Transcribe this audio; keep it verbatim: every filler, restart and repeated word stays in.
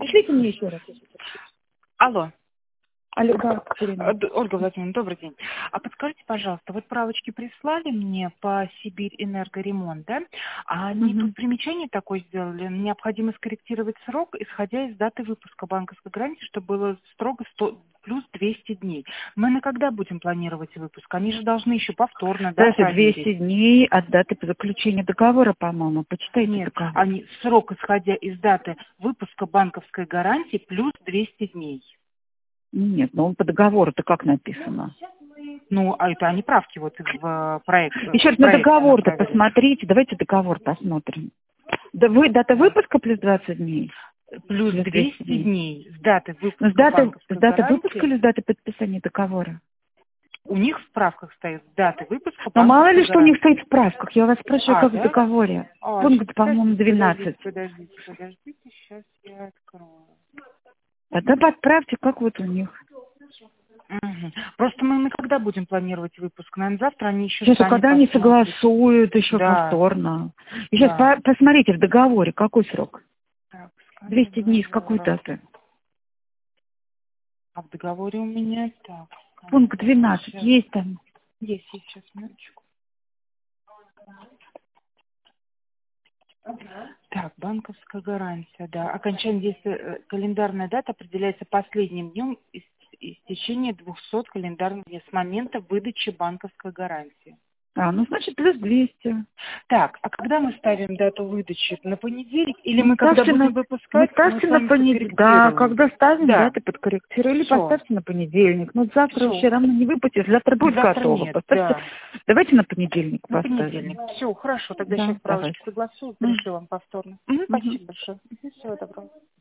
Пошлите мне еще раз. Алло. Алло, да, Катерина. Д- Ольга Владимировна, добрый день. А подскажите, пожалуйста, вот правочки прислали мне по Сибирь Энергоремонт, да? А они Мгм. тут примечание такое сделали. Необходимо скорректировать срок, исходя из даты выпуска банковской гарантии, чтобы было строго сто плюс двести дней. Мы на когда будем планировать выпуск? Они же должны еще повторно, да, Даже проверить. двести дней от даты заключения договора, по-моему. Почитайте Нет, договор. они срок, исходя из даты выпуска банковской гарантии, плюс двести дней. Нет, ну по договору-то как написано? Ну, а это они правки вот в э, проект. Еще раз в на проекте договор-то направили. посмотрите. Давайте договор посмотрим. Да вы, дата выпуска плюс двадцать дней? Плюс Плюс двести двести дней. дней с даты Ну, с выпуска даты, с банковской даты выпуска гарантии. или с даты подписания договора? У них в справках стоит с даты выпуска Но мало ли, банковской что у них гарантии. стоит в справках. Я вас спрашиваю, А, как в да? договоре. А, щас, Пункт, по-моему, подождите, двенадцать. подождите, подождите, подождите, сейчас я открою. Тогда подправьте, как вот у них. Мгм. Просто мы, мы когда будем планировать выпуск? Наверное, завтра они еще Сейчас, а сами когда они посмотрят. согласуют еще Да, повторно. И сейчас да. по- посмотрите в договоре, какой срок? Так, с двести дней с какой договора. даты? А в договоре у меня так. Пункт двенадцать Сейчас. есть там. Есть, есть, сейчас, минуточку. Так, банковская гарантия, да. Окончание действия, э, календарная дата определяется последним днем ис- истечения двухсот календарных дней с момента выдачи банковской гарантии. А, ну значит плюс двести. Так, а когда мы ставим дату выдачи? На понедельник? Или Ну, мы когда ставьте на, будем ну, выпускать, мы ставьте с на вами понедельник. Да, подкорректируем? когда ставим, Да, даты подкорректируем. Или все, поставьте на понедельник. Ну, завтра все. вообще равно не выпустишь. Завтра будет Завтра готово. нет, Поставьте. да. Давайте на понедельник На поставим. понедельник. Все, хорошо, тогда сейчас Да, правочки давайте. согласую, Мгм. пришлю вам повторно. Мгм, Мгм. спасибо большое. Мгм, всего доброго.